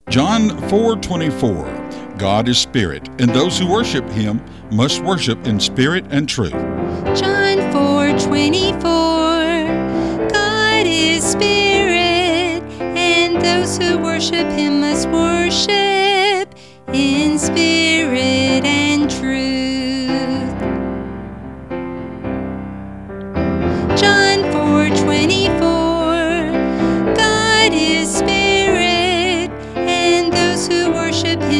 John 4:24. God is spirit, and those who worship him must worship in spirit and truth. John 4:24. God is spirit, and those who worship him must worship in spirit and truth. John 4:24. God is spirit, and those who worship him